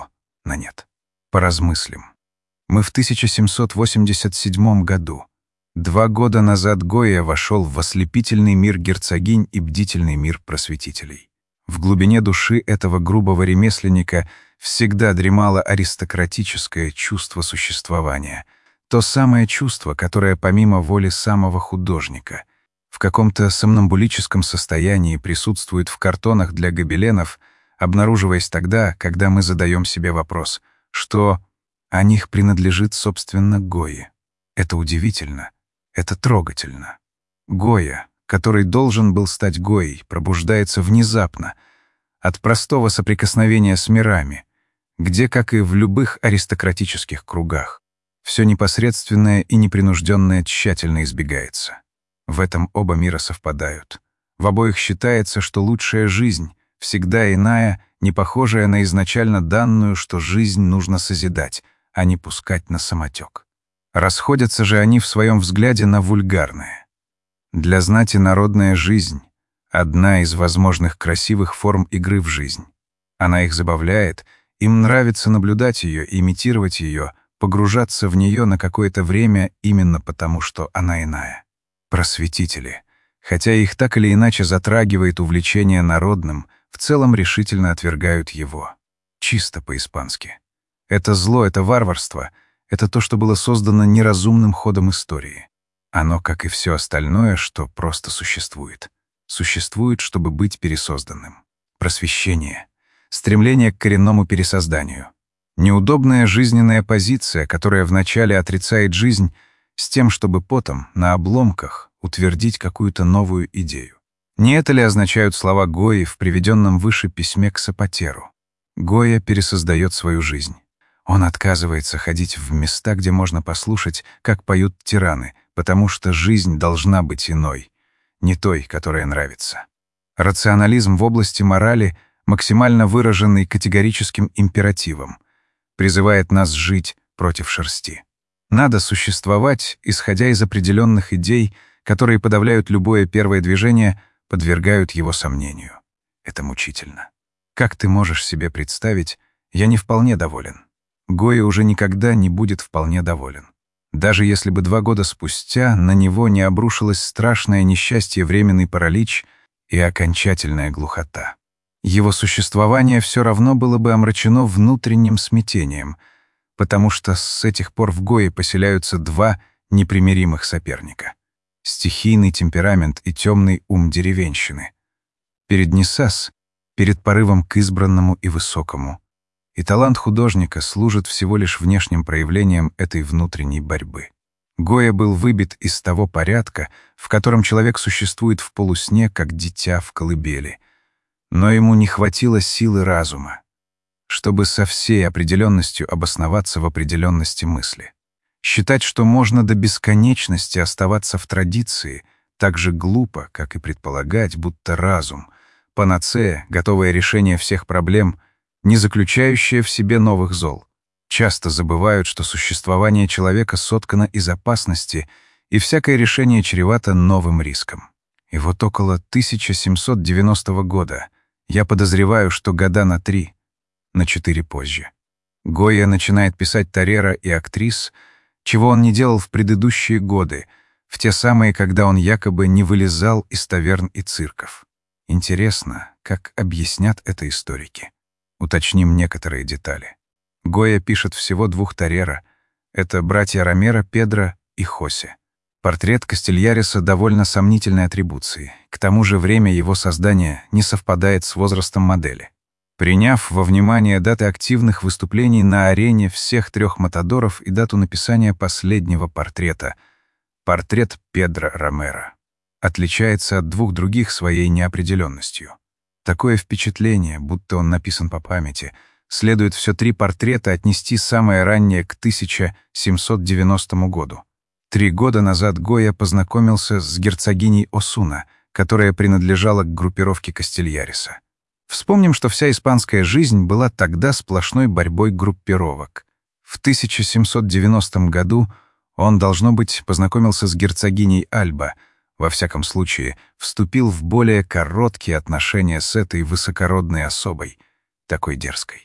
на нет. Поразмыслим. Мы в тысяча семьсот восемьдесят седьмом году. Два года назад Гойя вошел в ослепительный мир герцогинь и бдительный мир просветителей. В глубине души этого грубого ремесленника всегда дремало аристократическое чувство существования, то самое чувство, которое помимо воли самого художника в каком-то сомнамбулическом состоянии присутствует в картонах для гобеленов, обнаруживаясь тогда, когда мы задаем себе вопрос, что о них принадлежит, собственно, Гойе. Это удивительно, это трогательно. Гойя, который должен был стать Гойей, пробуждается внезапно, от простого соприкосновения с мирами, где, как и в любых аристократических кругах, все непосредственное и непринужденное тщательно избегается. В этом оба мира совпадают. В обоих считается, что лучшая жизнь всегда иная, не похожая на изначально данную, что жизнь нужно созидать, а не пускать на самотек. Расходятся же они в своем взгляде на вульгарное. Для знати народная жизнь — одна из возможных красивых форм игры в жизнь. Она их забавляет, им нравится наблюдать ее, имитировать ее, погружаться в нее на какое-то время именно потому, что она иная. Просветители, хотя их так или иначе затрагивает увлечение народным, в целом решительно отвергают его. Чисто по-испански. Это зло, это варварство, это то, что было создано неразумным ходом истории. Оно, как и все остальное, что просто существует. Существует, чтобы быть пересозданным. Просвещение. Стремление к коренному пересозданию. Неудобная жизненная позиция, которая вначале отрицает жизнь, с тем, чтобы потом, на обломках, утвердить какую-то новую идею. Не это ли означают слова Гойи в приведенном выше письме к Сапатеру? Гойя пересоздает свою жизнь. Он отказывается ходить в места, где можно послушать, как поют тираны, потому что жизнь должна быть иной, не той, которая нравится. Рационализм в области морали, максимально выраженный категорическим императивом, призывает нас жить против шерсти. Надо существовать, исходя из определенных идей, которые подавляют любое первое движение, подвергают его сомнению. Это мучительно. Как ты можешь себе представить, я не вполне доволен. Гойя уже никогда не будет вполне доволен. Даже если бы два года спустя на него не обрушилось страшное несчастье, временный паралич и окончательная глухота. Его существование все равно было бы омрачено внутренним смятением, потому что с этих пор в Гойе поселяются два непримиримых соперника. Стихийный темперамент и темный ум деревенщины. Перед Нисас, перед порывом к избранному и высокому. И талант художника служит всего лишь внешним проявлением этой внутренней борьбы. Гойя был выбит из того порядка, в котором человек существует в полусне, как дитя в колыбели. Но ему не хватило силы разума, чтобы со всей определенностью обосноваться в определенности мысли. Считать, что можно до бесконечности оставаться в традиции, так же глупо, как и предполагать, будто разум, панацея, готовое решение всех проблем, не заключающее в себе новых зол. Часто забывают, что существование человека соткано из опасности, и всякое решение чревато новым риском. И вот около тысяча семьсот девяностого года я подозреваю, что года на три, на четыре позже. Гойя начинает писать Торера и актрис, чего он не делал в предыдущие годы, в те самые, когда он якобы не вылезал из таверн и цирков. Интересно, как объяснят это историки. Уточним некоторые детали. Гойя пишет всего двух Торера. Это братья Ромеро, Педро и Хосе. Портрет Кастильяриса довольно сомнительной атрибуции. К тому же время его создания не совпадает с возрастом модели. Приняв во внимание даты активных выступлений на арене всех трех матадоров и дату написания последнего портрета, портрет Педро Ромеро отличается от двух других своей неопределенностью. Такое впечатление, будто он написан по памяти, следует все три портрета отнести самое раннее к тысяча семьсот девяностому году. Три года назад Гойя познакомился с герцогиней Осуна, которая принадлежала к группировке Кастильяриса. Вспомним, что вся испанская жизнь была тогда сплошной борьбой группировок. В тысяча семьсот девяностом году он, должно быть, познакомился с герцогиней Альба, во всяком случае, вступил в более короткие отношения с этой высокородной особой, такой дерзкой.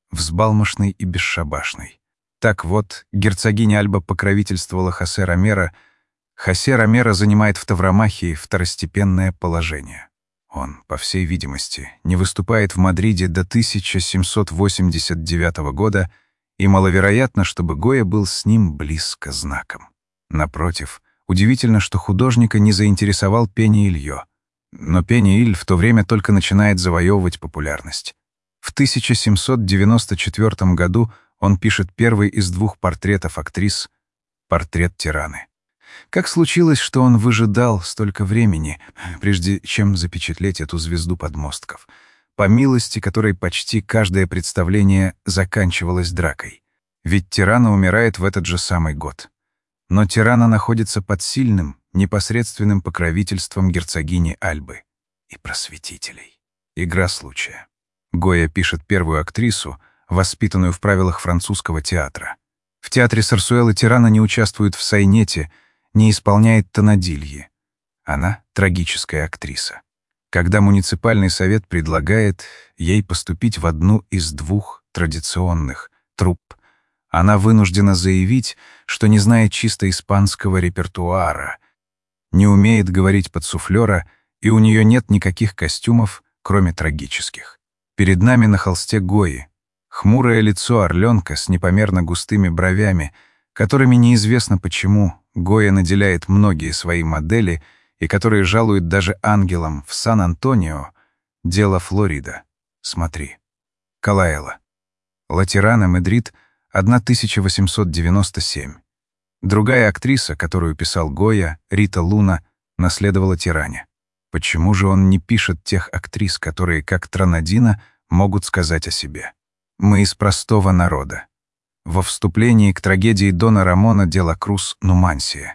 взбалмошный и бесшабашный. Так вот, герцогиня Альба покровительствовала Хосе Ромеро. Хосе Ромеро занимает в Тавромахии второстепенное положение. Он, по всей видимости, не выступает в Мадриде до тысяча семьсот восемьдесят девятого года, и маловероятно, чтобы Гойя был с ним близко знаком. Напротив, удивительно, что художника не заинтересовал Пенья-Ильо. Но Пенья-Иль в то время только начинает завоевывать популярность. В тысяча семьсот девяносто четвёртом году он пишет первый из двух портретов актрис «Портрет тираны». Как случилось, что он выжидал столько времени, прежде чем запечатлеть эту звезду подмостков, по милости которой почти каждое представление заканчивалось дракой? Ведь тирана умирает в этот же самый год. Но тирана находится под сильным, непосредственным покровительством герцогини Альбы и просветителей. Игра случая. Гойя пишет первую актрису, воспитанную в правилах французского театра. В театре Сарсуэллы тирана не участвует в сайнете, не исполняет тонадильи. Она — трагическая актриса. Когда муниципальный совет предлагает ей поступить в одну из двух традиционных труп, она вынуждена заявить, что не знает чисто испанского репертуара, не умеет говорить под суфлера, и у нее нет никаких костюмов, кроме трагических. Перед нами на холсте Гойи хмурое лицо орленка с непомерно густыми бровями, которыми неизвестно почему Гойя наделяет многие свои модели и которые жалуют даже ангелам в Сан-Антонио. Дело Флорида. Смотри. Калаэла. Латерана, Мадрид, тысяча восемьсот девяносто семь. Другая актриса, которую писал Гойя, Рита Луна, наследовала тиране. Почему же он не пишет тех актрис, которые, как Транадина, могут сказать о себе? Мы из простого народа. Во вступлении к трагедии Дона Рамона де ла Крус «Нумансия».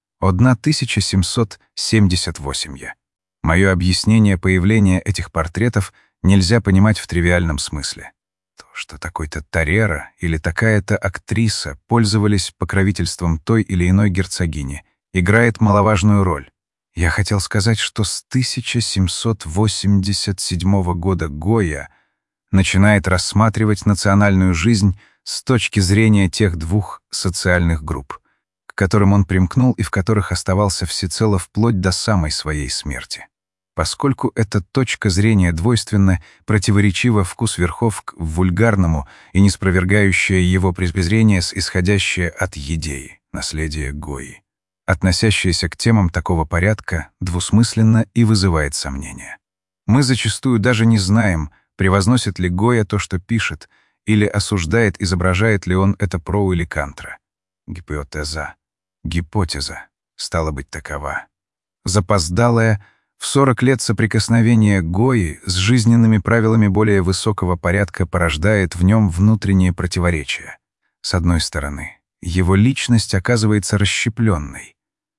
тысяча семьсот семьдесят восемь. Мое объяснение появления этих портретов нельзя понимать в тривиальном смысле. То, что такой-то Тарера или такая-то актриса пользовались покровительством той или иной герцогини, играет маловажную роль. Я хотел сказать, что с тысяча семьсот восемьдесят седьмого года Гойя начинает рассматривать национальную жизнь с точки зрения тех двух социальных групп, к которым он примкнул и в которых оставался всецело вплоть до самой своей смерти. Поскольку эта точка зрения двойственна, противоречива вкус верхов к вульгарному и не спровергающая его презрение с исходящее от идеи, наследия Гойи, относящееся к темам такого порядка, двусмысленно и вызывает сомнения. Мы зачастую даже не знаем, превозносит ли Гойя то, что пишет, или осуждает, изображает ли он это про или контра. Гипотеза. Гипотеза. Стало быть, такова. Запоздалая, в сорок лет соприкосновения Гойи с жизненными правилами более высокого порядка порождает в нем внутренние противоречия. С одной стороны, его личность оказывается расщепленной.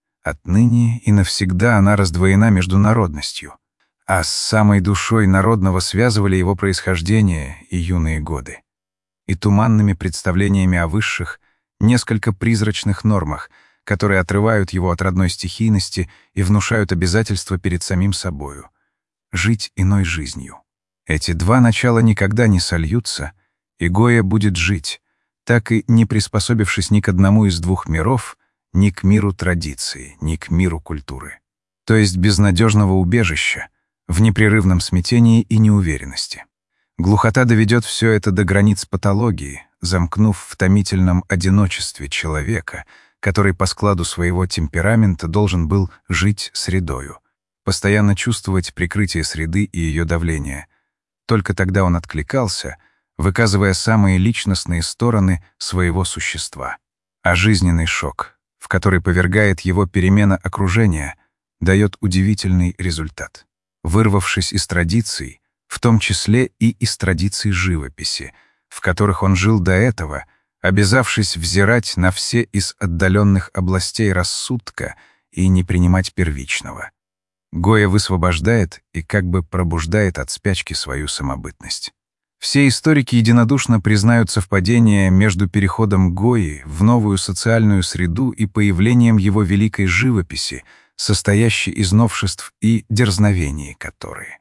Отныне и навсегда она раздвоена международностью, а с самой душой народного связывали его происхождение и юные годы. И туманными представлениями о высших, несколько призрачных нормах, которые отрывают его от родной стихийности и внушают обязательства перед самим собою — жить иной жизнью. Эти два начала никогда не сольются, и Гойя будет жить, так и не приспособившись ни к одному из двух миров, ни к миру традиции, ни к миру культуры. То есть без надежного убежища, в непрерывном смятении и неуверенности. Глухота доведет все это до границ патологии, замкнув в томительном одиночестве человека, который по складу своего темперамента должен был жить средою, постоянно чувствовать прикрытие среды и ее давление. Только тогда он откликался, выказывая самые личностные стороны своего существа. А жизненный шок, в который повергает его перемена окружения, дает удивительный результат. Вырвавшись из традиций, в том числе и из традиций живописи, в которых он жил до этого, обязавшись взирать на все из отдаленных областей рассудка и не принимать первичного, Гойя высвобождает и как бы пробуждает от спячки свою самобытность. Все историки единодушно признают совпадение между переходом Гойи в новую социальную среду и появлением его великой живописи, состоящей из новшеств и дерзновений которые.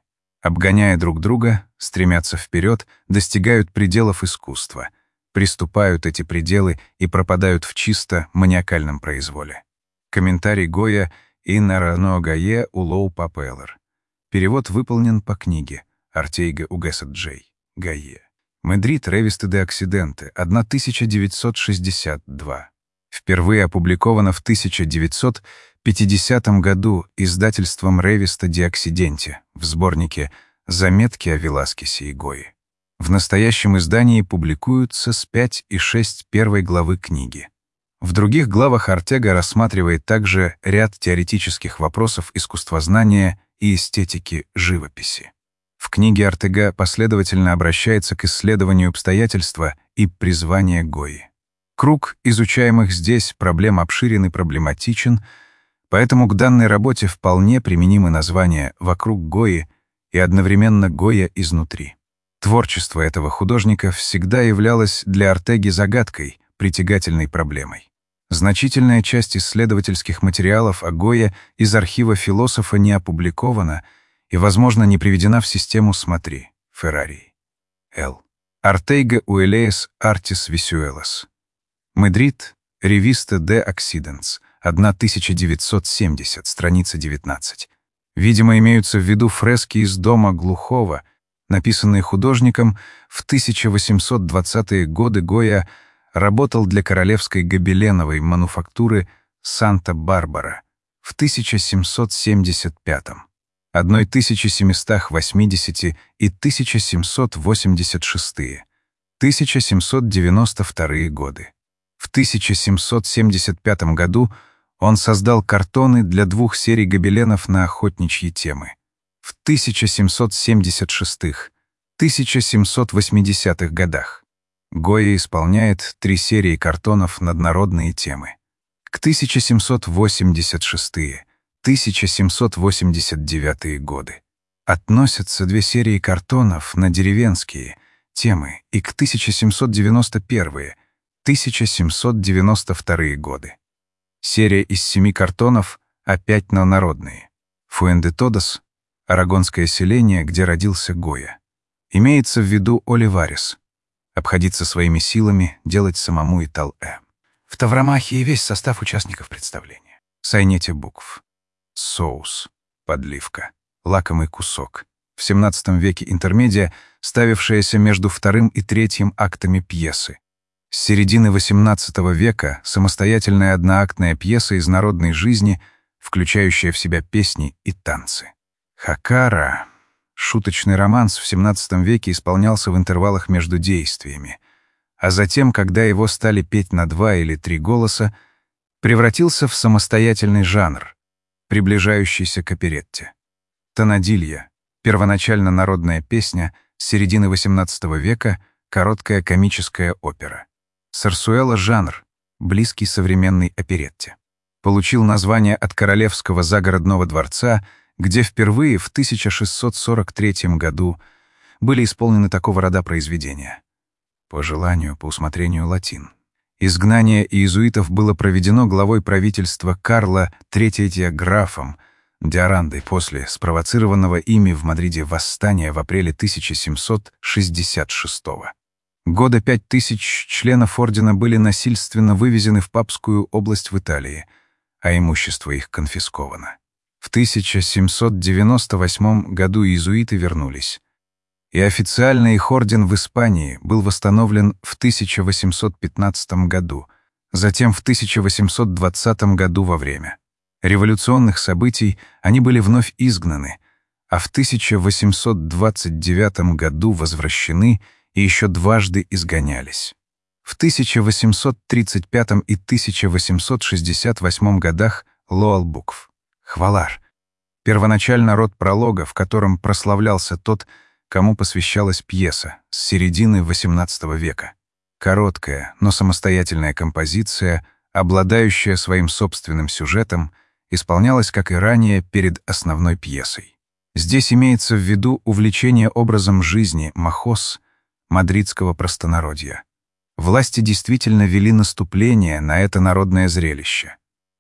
обгоняя друг друга, стремятся вперед, достигают пределов искусства, приступают эти пределы и пропадают в чисто маниакальном произволе. Комментарий Гоя и Нарано Гае Улоу Папеллер. Перевод выполнен по книге Артейга Угесет Джей. Гае. Медрид Ревисты де Оксиденте, тысяча девятьсот шестьдесят два. Впервые опубликовано в тысяча девятьсот пятидесятом году издательством Ревиста де Оксиденте в сборнике «Заметки о Веласкесе и Гое». В настоящем издании публикуются с пять и шесть первой главы книги. В других главах Артега рассматривает также ряд теоретических вопросов искусствознания и эстетики живописи. В книге Артега последовательно обращается к исследованию обстоятельства и призвания Гои. Круг изучаемых здесь проблем обширен и проблематичен, поэтому к данной работе вполне применимы названия «Вокруг Гои» и одновременно «Гоя изнутри». Творчество этого художника всегда являлось для Артеги загадкой, притягательной проблемой. Значительная часть исследовательских материалов о Гое из архива философа не опубликована и, возможно, не приведена в систему «Смотри» Феррари. Л. Артейга Уэлеес Артис Висюэлос. Медрид, Ревиста де Оксиденс, тысяча девятьсот семьдесят, страница девятнадцать. Видимо, имеются в виду фрески из дома глухого, написанные художником в тысяча восемьсот двадцатые годы. Гоя работал для королевской гобеленовой мануфактуры Санта-Барбара в тысяча семьсот семьдесят пятом, тысяча семьсот восьмидесятые и тысяча семьсот восемьдесят шестые, тысяча семьсот девяносто вторые годы. В тысяча семьсот семьдесят пятом году он создал картоны для двух серий гобеленов на охотничьи темы. В тысяча семьсот семьдесят шестых — тысяча семьсот восьмидесятых годах Гоя исполняет три серии картонов на народные темы. К тысяча семьсот восемьдесят шестые — тысяча семьсот восемьдесят девятые годы относятся две серии картонов на деревенские темы и к тысяча семьсот девяносто первые — тысяча семьсот девяносто вторые годы. Серия из семи картонов опять на народные. Фуэндетодос — арагонское селение, где родился Гоя. Имеется в виду Оливарес. Обходиться своими силами, делать самому и тал-э. В Тавромахе весь состав участников представления. Сайнете букв. Соус, подливка, лакомый кусок. В семнадцатом веке интермедия, ставившаяся между вторым и третьим актами пьесы. С середины восемнадцатого века самостоятельная одноактная пьеса из народной жизни, включающая в себя песни и танцы. Хакара, шуточный романс, в семнадцатом веке исполнялся в интервалах между действиями, а затем, когда его стали петь на два или три голоса, превратился в самостоятельный жанр, приближающийся к оперетте. Тонадилья, первоначально народная песня, с середины восемнадцатого века короткая комическая опера. Сарсуэла — жанр, близкий современной оперетте. Получил название от королевского загородного дворца, где впервые в тысяча шестьсот сорок третьем году были исполнены такого рода произведения. По желанию, по усмотрению латин. Изгнание иезуитов было проведено главой правительства Карла третьего графом Диарандой после спровоцированного ими в Мадриде восстания в апреле тысяча семьсот шестьдесят шестого. Года пять тысяч членов ордена были насильственно вывезены в Папскую область в Италии, а имущество их конфисковано. В тысяча семьсот девяносто восьмом году иезуиты вернулись, и официально их орден в Испании был восстановлен в тысяча восемьсот пятнадцатом году, затем в тысяча восемьсот двадцатом году во время революционных событий они были вновь изгнаны, а в тысяча восемьсот двадцать девятом году возвращены и еще дважды изгонялись. В тысяча восемьсот тридцать пятом и тысяча восемьсот шестьдесят восьмом годах Лоал букв. Хвалар. Первоначально род пролога, в котором прославлялся тот, кому посвящалась пьеса, с середины восемнадцатого века. Короткая, но самостоятельная композиция, обладающая своим собственным сюжетом, исполнялась, как и ранее, перед основной пьесой. Здесь имеется в виду увлечение образом жизни махос, мадридского простонародья. Власти действительно вели наступление на это народное зрелище.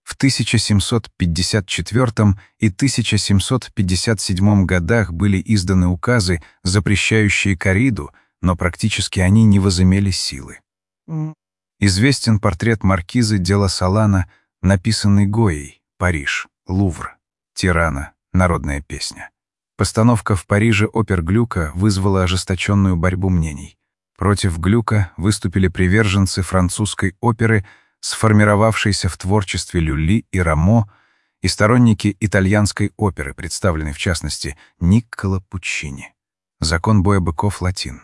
В тысяча семьсот пятьдесят четвёртом и тысяча семьсот пятьдесят седьмом годах были изданы указы, запрещающие корриду, но практически они не возымели силы. Известен портрет маркизы де ла Салана, написанный Гойей, Париж, Лувр, Тирана, народная песня. Постановка в Париже опер Глюка вызвала ожесточенную борьбу мнений. Против Глюка выступили приверженцы французской оперы, сформировавшейся в творчестве Люли и Рамо, и сторонники итальянской оперы, представленной в частности Никколо Пуччини. Закон боя быков латин.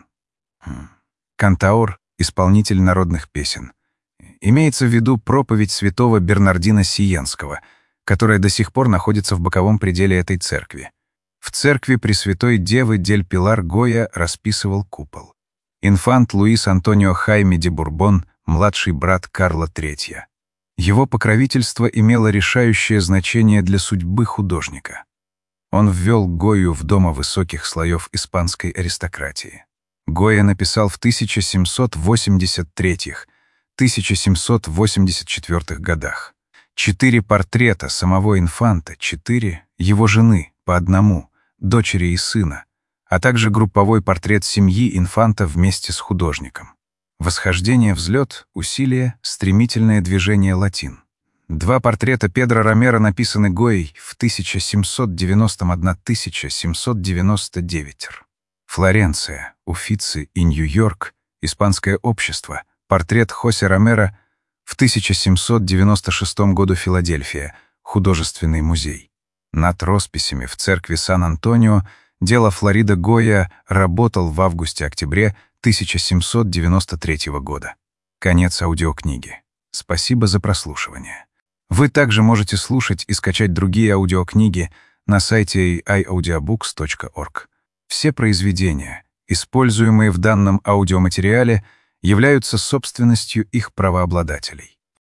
Кантаур — исполнитель народных песен. Имеется в виду проповедь святого Бернардина Сиенского, которая до сих пор находится в боковом пределе этой церкви. В церкви Пресвятой Девы дель Пилар Гойя расписывал купол. Инфант Луис Антонио Хайме де Бурбон, младший брат Карла третьего. Его покровительство имело решающее значение для судьбы художника. Он ввел Гойю в дома высоких слоев испанской аристократии. Гойя написал в тысяча семьсот восемьдесят третьем — тысяча семьсот восемьдесят четвёртом годах четыре портрета самого инфанта, четыре его жены, по одному, дочери и сына, а также групповой портрет семьи инфанта вместе с художником. Восхождение, взлет, усилие, стремительное движение латин. Два портрета Педро Ромеро написаны Гойей в тысяча семьсот девяностом — тысяча семьсот девяносто девятом. Флоренция, Уффици и Нью-Йорк, испанское общество, портрет Хосе Ромеро в тысяча семьсот девяносто шестом году Филадельфия, художественный музей. Над росписями в церкви Сан-Антонио дело Флорида Гойя работал в августе-октябре тысяча семьсот девяносто третьего года. Конец аудиокниги. Спасибо за прослушивание. Вы также можете слушать и скачать другие аудиокниги на сайте эй ай аудиобукс точка орг. Все произведения, используемые в данном аудиоматериале, являются собственностью их правообладателей.